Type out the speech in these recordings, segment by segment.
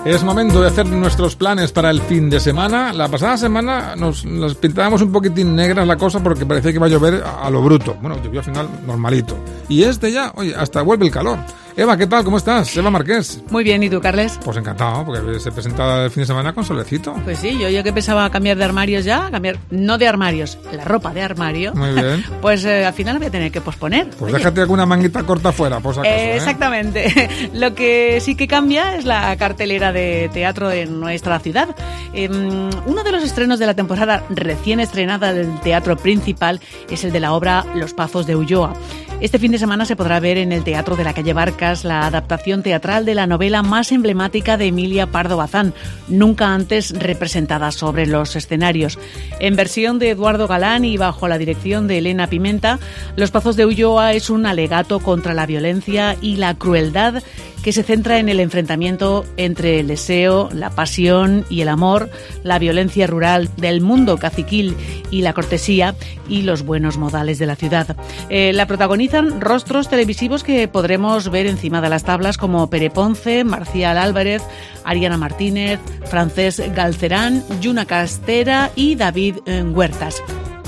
Es momento de hacer nuestros planes para el fin de semana. La pasada semana nos pintábamos un poquitín negras la cosa porque parecía que iba a llover a lo bruto. Bueno, llovió al final normalito. Y ya, oye, hasta vuelve el calor. Eva, ¿qué tal? ¿Cómo estás? Eva Marqués. Muy bien, ¿y tú, Carles? Pues encantado, porque se presenta el fin de semana con solecito. Pues sí, yo que pensaba cambiar de armarios ya, no de armarios, la ropa de armario. Muy bien. Pues al final la voy a tener que posponer. Pues déjate alguna manguita corta fuera, por si acaso. Exactamente. Lo que sí que cambia es la cartelera de teatro en nuestra ciudad. Uno de los estrenos de la temporada recién estrenada del Teatro Principal es el de la obra Los Pazos de Ulloa. Este fin de semana se podrá ver en el Teatro de la Calle Barcas la adaptación teatral de la novela más emblemática de Emilia Pardo Bazán, nunca antes representada sobre los escenarios. En versión de Eduardo Galán y bajo la dirección de Elena Pimenta, Los Pazos de Ulloa es un alegato contra la violencia y la crueldad que se centra en el enfrentamiento entre el deseo, la pasión y el amor, la violencia rural del mundo caciquil y la cortesía y los buenos modales de la ciudad. La protagonizan rostros televisivos que podremos ver encima de las tablas como Pere Ponce, Marcial Álvarez, Ariana Martínez, Francés Galcerán, Yuna Castera y David Huertas.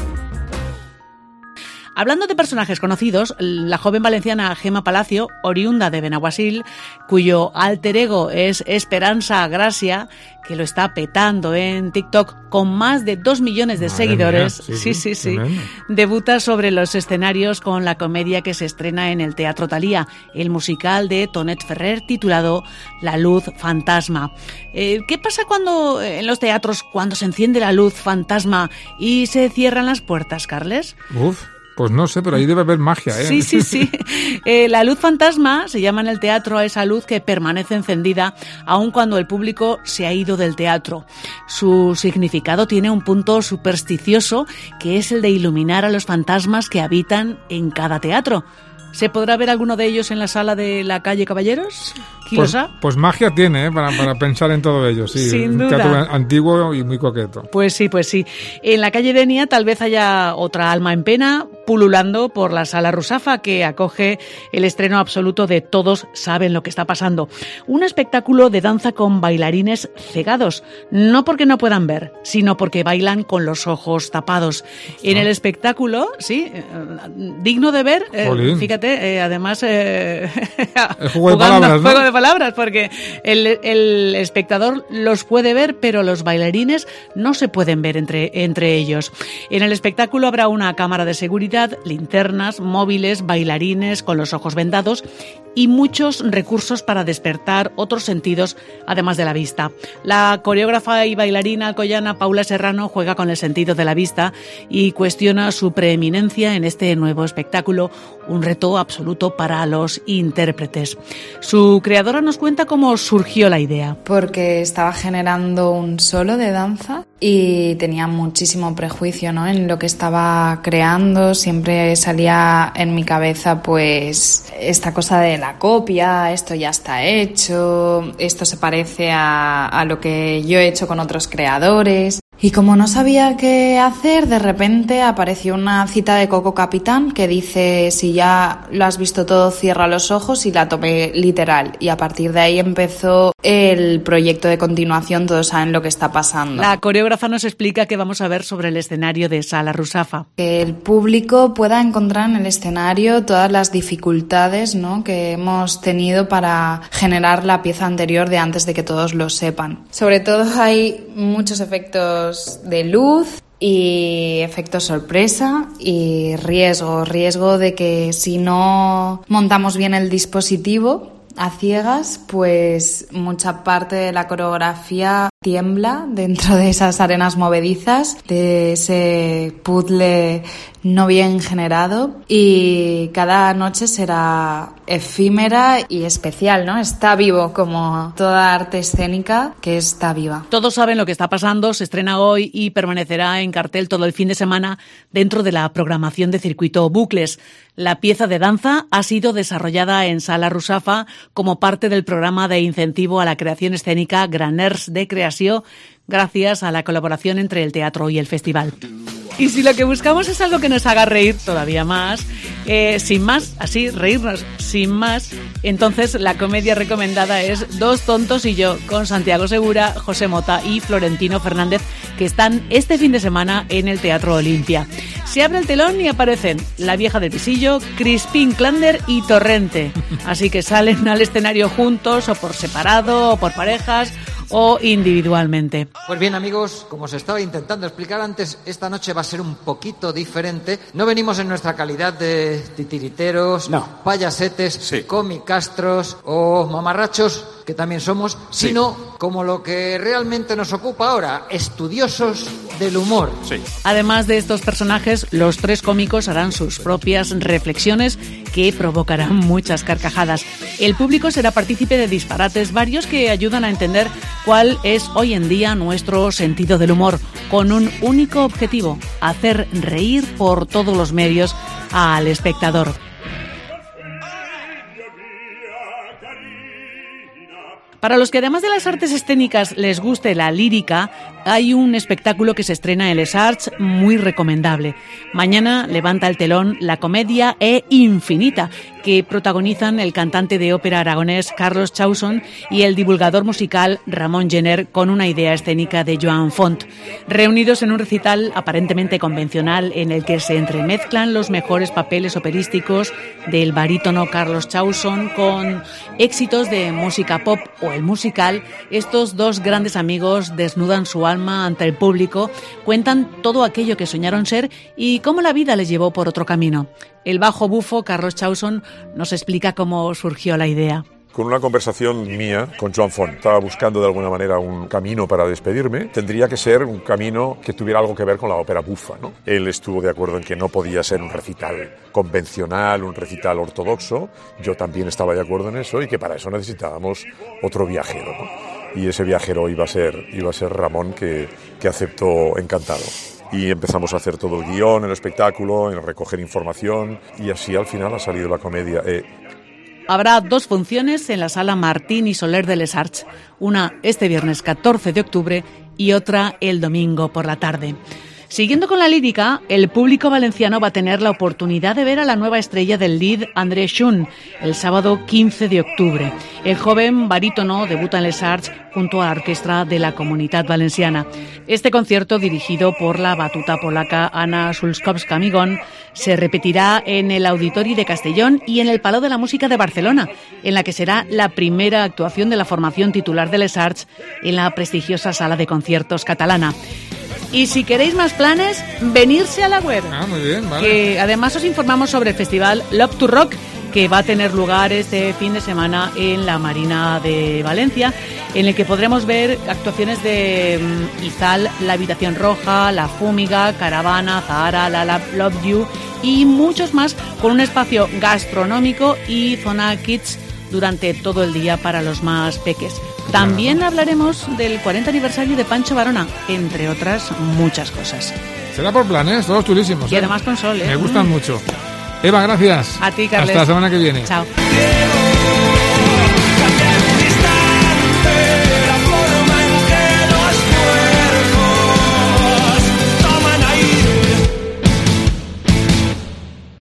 Hablando de personajes conocidos, la joven valenciana Gemma Palacio, oriunda de Benaguasil, cuyo alter ego es Esperanza Gracia, que lo está petando en TikTok con más de 2 millones de seguidores, sí. Debuta sobre los escenarios con la comedia que se estrena en el Teatro Thalía, el musical de Tonet Ferrer titulado La Luz Fantasma. ¿Qué pasa en los teatros cuando se enciende la luz fantasma y se cierran las puertas, Carles? Pues no sé, pero ahí debe haber magia, ¿eh? Sí. La luz fantasma se llama en el teatro a esa luz que permanece encendida aun cuando el público se ha ido del teatro. Su significado tiene un punto supersticioso, que es el de iluminar a los fantasmas que habitan en cada teatro. ¿Se podrá ver alguno de ellos en la sala de la calle Caballeros? Pues magia tiene, para pensar en todo ello, sí. Sin duda. Un teatro antiguo y muy coqueto. Pues sí. En la calle Denia tal vez haya otra alma en pena pululando por la sala Rusafa, que acoge el estreno absoluto de Todos saben lo que está pasando. Un espectáculo de danza con bailarines cegados, no porque no puedan ver, sino porque bailan con los ojos tapados. En el espectáculo, sí, digno de ver, fíjate, además juego de palabras, ¿no? Juego de palabras, porque el espectador los puede ver, pero los bailarines no se pueden ver entre ellos. En el espectáculo habrá una cámara de seguridad, linternas, móviles, bailarines con los ojos vendados y muchos recursos para despertar otros sentidos además de la vista. La coreógrafa y bailarina alcoyana Paula Serrano juega con el sentido de la vista y cuestiona su preeminencia en este nuevo espectáculo, un reto absoluto para los intérpretes. Su creadora nos cuenta cómo surgió la idea. Porque estaba generando un solo de danza y tenía muchísimo prejuicio, ¿no?, en lo que estaba creando. Siempre salía en mi cabeza pues esta cosa de la copia, esto ya está hecho, esto se parece a lo que yo he hecho con otros creadores. Y como no sabía qué hacer, de repente apareció una cita de Coco Capitán que dice: si ya lo has visto todo, cierra los ojos, y la tomé literal. Y a partir de ahí empezó el proyecto de continuación, Todos saben lo que está pasando. La coreógrafa nos explica que vamos a ver sobre el escenario de Sala Rusafa. Que el público pueda encontrar en el escenario todas las dificultades, ¿no?, que hemos tenido para generar la pieza anterior de antes de que todos lo sepan. Sobre todo hay muchos efectos de luz y efecto sorpresa y riesgo de que si no montamos bien el dispositivo a ciegas, pues mucha parte de la coreografía tiembla dentro de esas arenas movedizas, de ese puzzle no bien generado, y cada noche será efímera y especial, ¿no? Está vivo, como toda arte escénica que está viva. Todos saben lo que está pasando, se estrena hoy y permanecerá en cartel todo el fin de semana dentro de la programación de Circuito Bucles. La pieza de danza ha sido desarrollada en Sala Rusafa como parte del programa de incentivo a la creación escénica Graners de Creació, gracias a la colaboración entre el teatro y el festival. Y si lo que buscamos es algo que nos haga reír todavía más, sin más, así, reírnos sin más, entonces la comedia recomendada es Dos tontos y yo, con Santiago Segura, José Mota y Florentino Fernández, que están este fin de semana en el Teatro Olimpia. Se abre el telón y aparecen La vieja del pisillo, Crispín Klander y Torrente. Así que salen al escenario juntos o por separado o por parejas o individualmente. Pues bien, amigos, como os estaba intentando explicar antes, esta noche va a ser un poquito diferente. No venimos en nuestra calidad de titiriteros, payasetes, comicastros o mamarrachos, que también somos, sino como lo que realmente nos ocupa ahora, estudiosos del humor. Sí. Además de estos personajes, los tres cómicos harán sus propias reflexiones que provocarán muchas carcajadas. El público será partícipe de disparates varios que ayudan a entender cuál es hoy en día nuestro sentido del humor, con un único objetivo: hacer reír por todos los medios al espectador. Para los que además de las artes escénicas les guste la lírica, hay un espectáculo que se estrena en Les Arts muy recomendable. Mañana levanta el telón la comedia E Infinita, que protagonizan el cantante de ópera aragonés Carlos Chausson y el divulgador musical Ramón Jenner, con una idea escénica de Joan Font. Reunidos en un recital aparentemente convencional en el que se entremezclan los mejores papeles operísticos del barítono Carlos Chausson con éxitos de música pop o el musical, estos dos grandes amigos desnudan su alma ante el público, cuentan todo aquello que soñaron ser y cómo la vida les llevó por otro camino. El bajo bufo Carlos Chausson nos explica cómo surgió la idea. Con una conversación mía con Joan Font. Estaba buscando de alguna manera un camino para despedirme. Tendría que ser un camino que tuviera algo que ver con la ópera bufa, ¿no? Él estuvo de acuerdo en que no podía ser un recital convencional, un recital ortodoxo. Yo también estaba de acuerdo en eso y que para eso necesitábamos otro viajero, ¿no? Y ese viajero iba a ser Ramón, que aceptó encantado. Y empezamos a hacer todo el guión, el espectáculo, en recoger información, y así al final ha salido la comedia. Habrá dos funciones en la sala Martín y Soler de Les Arts, una este viernes 14 de octubre y otra el domingo por la tarde. Siguiendo con la lírica, el público valenciano va a tener la oportunidad de ver a la nueva estrella del Lid, André Schun, el sábado 15 de octubre. El joven barítono debuta en Les Arts junto a la orquestra de la Comunitat Valenciana. Este concierto, dirigido por la batuta polaca Anna Szulkowska-Migón, se repetirá en el Auditori de Castellón y en el Palau de la Música de Barcelona, en la que será la primera actuación de la formación titular de Les Arts en la prestigiosa sala de conciertos catalana. Y si queréis más planes, venirse a la web. Muy bien, vale. Que además os informamos sobre el festival Love to Rock, que va a tener lugar este fin de semana en la Marina de Valencia, en el que podremos ver actuaciones de Izal, La Habitación Roja, La Fúmiga, Caravana, Zahara, La Love You y muchos más, con un espacio gastronómico y zona kids durante todo el día para los más peques. También hablaremos del 40 aniversario de Pancho Varona, entre otras muchas cosas. Será por planes, todos chulísimos. Y además con sol, ¿eh? Me gustan mucho. Eva, gracias. A ti, Carles. Hasta la semana que viene. Chao.